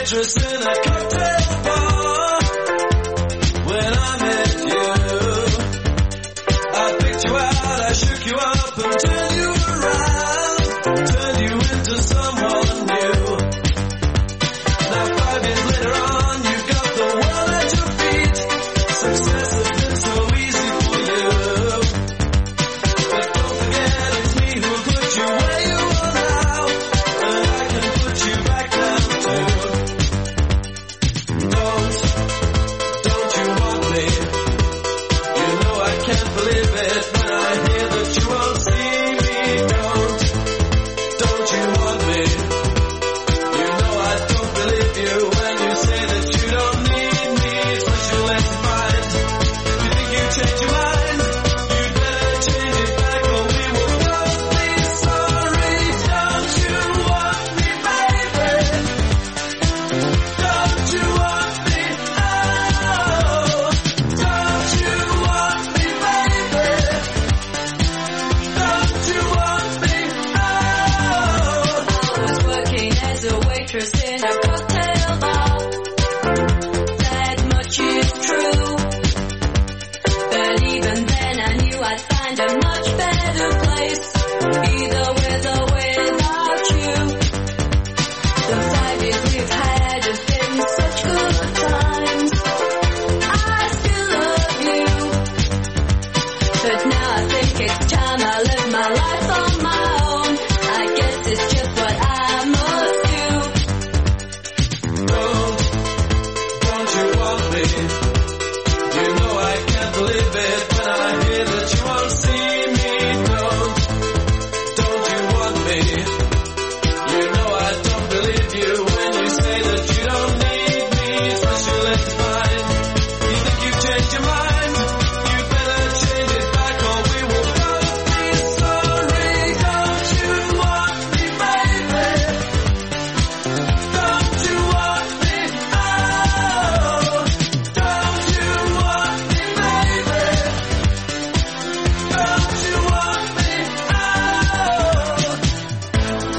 waitress in a cocktail bar. When I met you, I picked you out, I shook you up and turned you around, turned you into someone new. Now 5 years later on, you've got the world at your feet. Success has been so easy for you. But don't forget it's me who put you where you are now, and I can put you back down too. Don't you want me? You know I can't believe it when I hear that you won't see me. Don't you want me? You know I don't believe you when you say that you don't need me. Special let's mind. You think you change your mind? You better change it back or we will both be sorry. Don't you want me, baby? Don't you want me? Oh, don't you want me, baby? Don't you want me? Oh. I was working as a waitress in a cocktail bar. That much is true. But even then I knew I'd find a much better place, either with or without you. The 5 years we've had have been such good times. I still love you. But now I think it's time I live my life on my own. I guess it's just what I must do. Don't you want me? You know I can't believe it when I hear that you won't see me. Don't you want me? You know I don't believe you when you say that you don't need me. Special let's find. You think you've changed your mind? You better change it back or we will both be sorry. Don't you want me, baby? Don't you want me? Oh, don't you want me, baby? Don't you want me? Oh.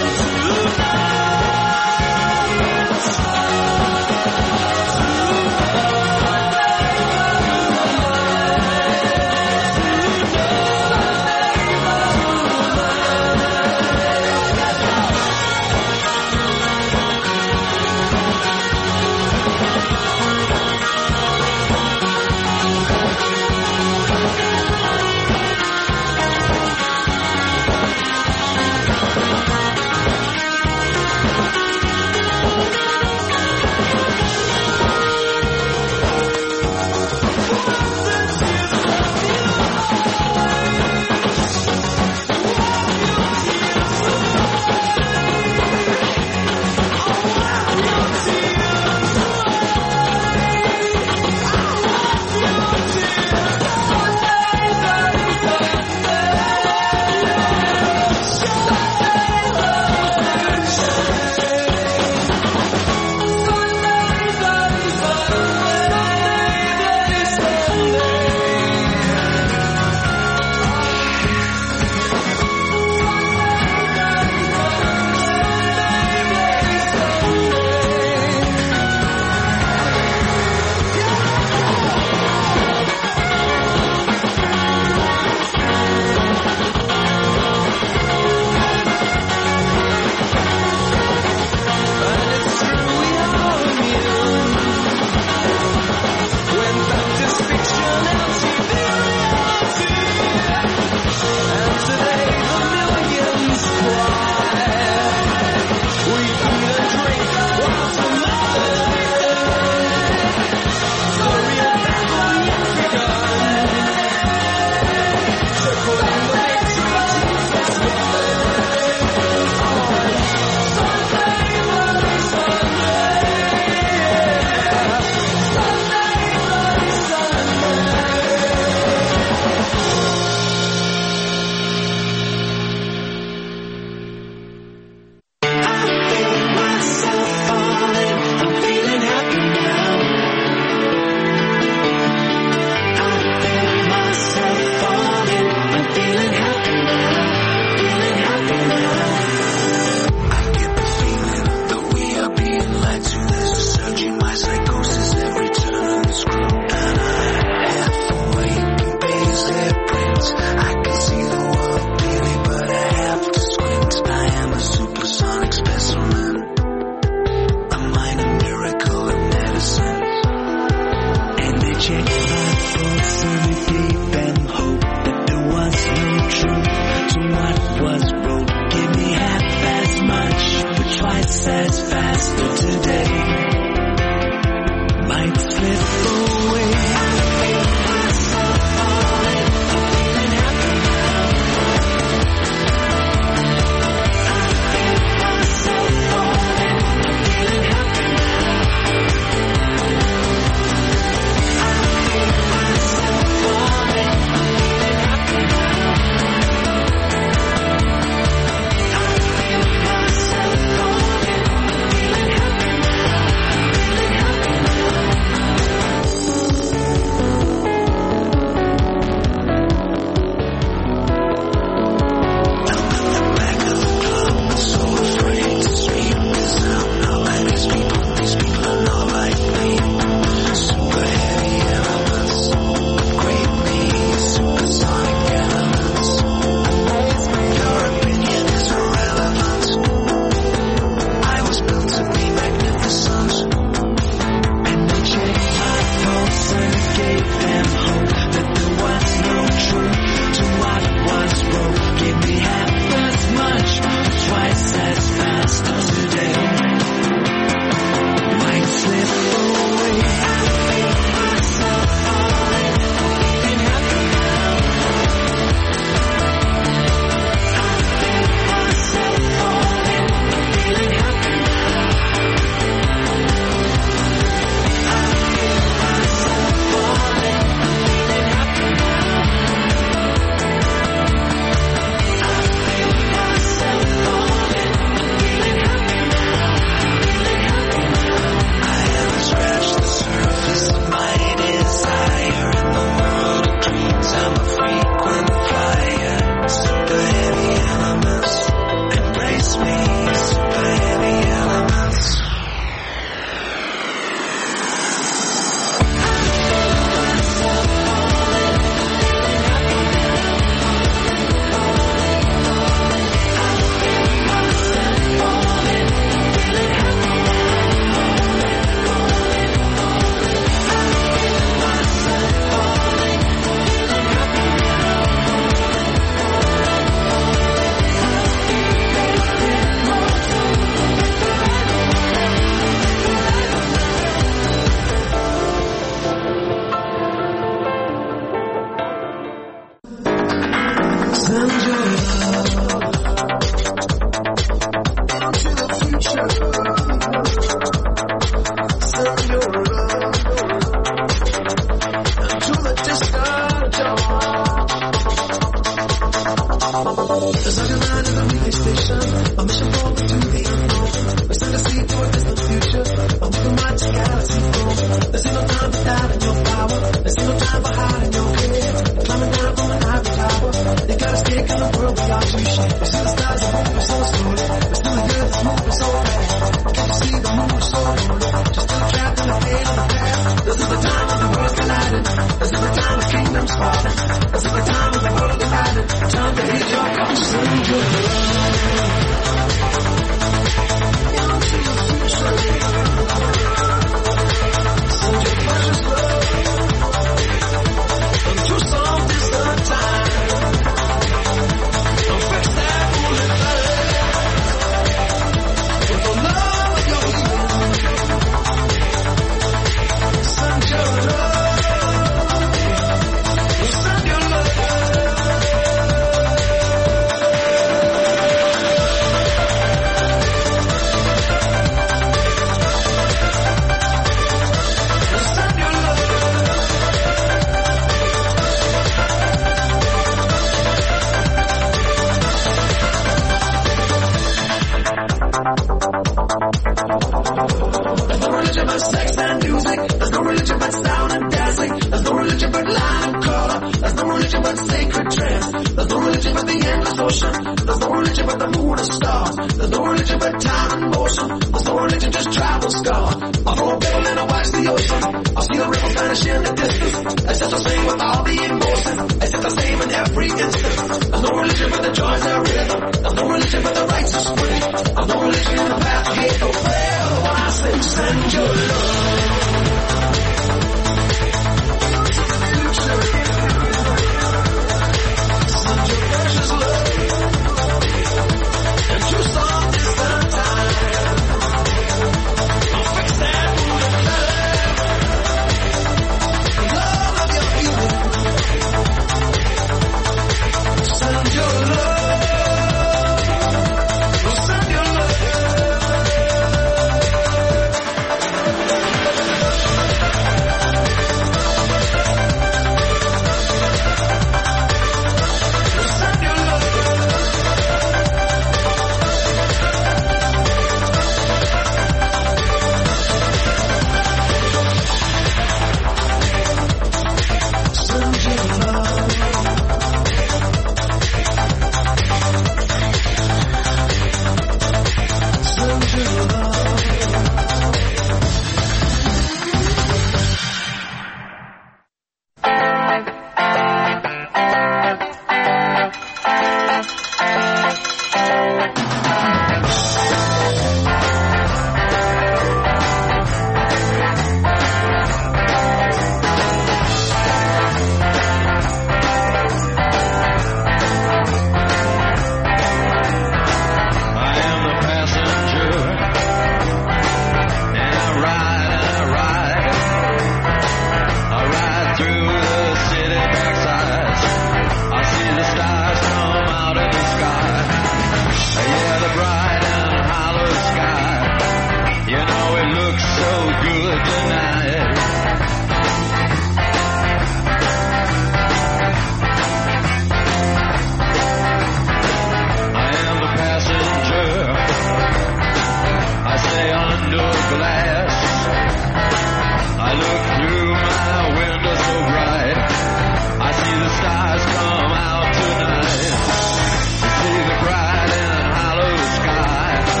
See the bright and hollow sky.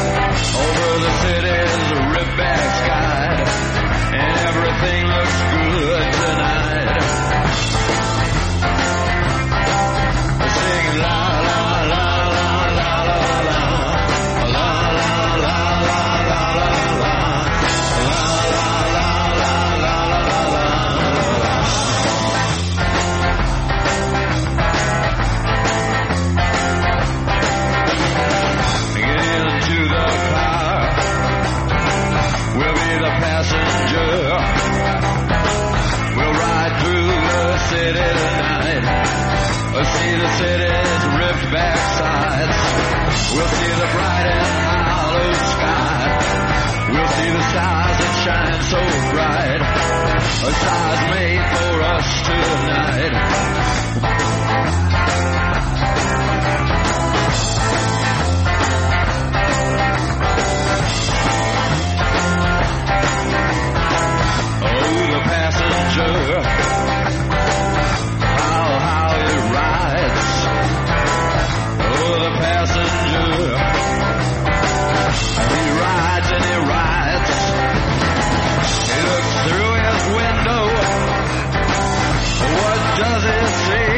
We'll see the bright and hollow sky. We'll see the stars that shine so bright. A stars made for us tonight. Oh, the passenger, how he rides. Oh, the passenger, he rides and he rides. He looks through his window. What does he see?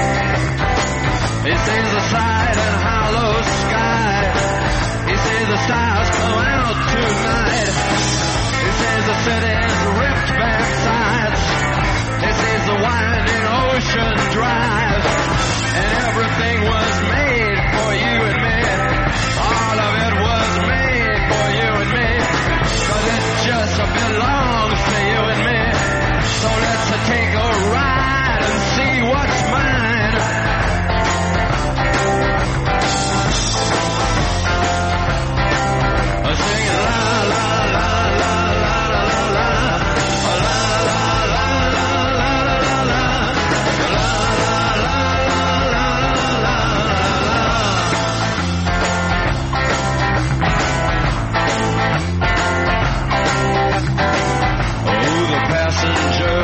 He sees the side and hollow sky. He sees the stars come out tonight. He sees the city's ripped back sides. He sees the winding ocean drive. And everything was made for you and me. All of it was made for you and me. 'Cause it just belongs to you and me. So let's take a ride and see what's mine. Sing la la la la la la la la la la Oh, the passenger,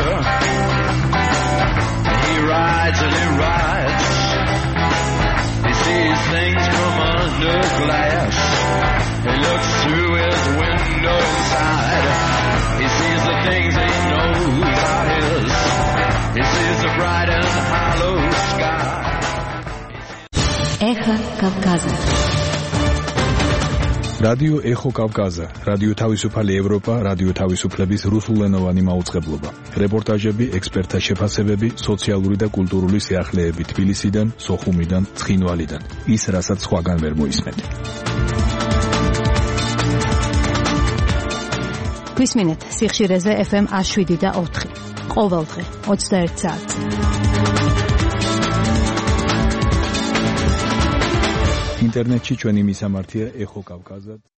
he rides and he rides. He sees things from under glass. He looks through his window inside. He sees the things he knows are his. He sees the bright and hollow sky. Эхо Кавказа. რადიო ეხო კავკაზა, რადიო თავისუფალი ევროპა, რადიო თავისუფლების რუსულენოვანი მაუწყებლობა. რეპორტაჟები, ექსპერტთა შეფასებები, სოციალური და კულტურული სიახლეები თბილისიდან, სოხუმიდან, ცხინვალიდან. ის, რასაც სხვაგან ვერ მოისმენთ. გვისმინეთ სიხშირეზე FM 107 და 4. ყოველდღე 21 საათზე. ინტერნეტში ჩვენი მისამართია ეხო კავკაზა.